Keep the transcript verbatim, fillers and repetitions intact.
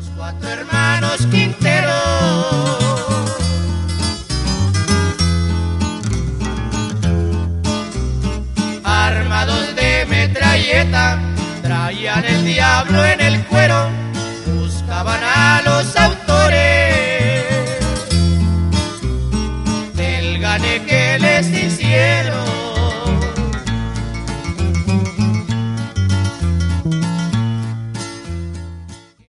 Cuatro hermanos Quintero, armados de metralleta, traían el diablo en el cuero.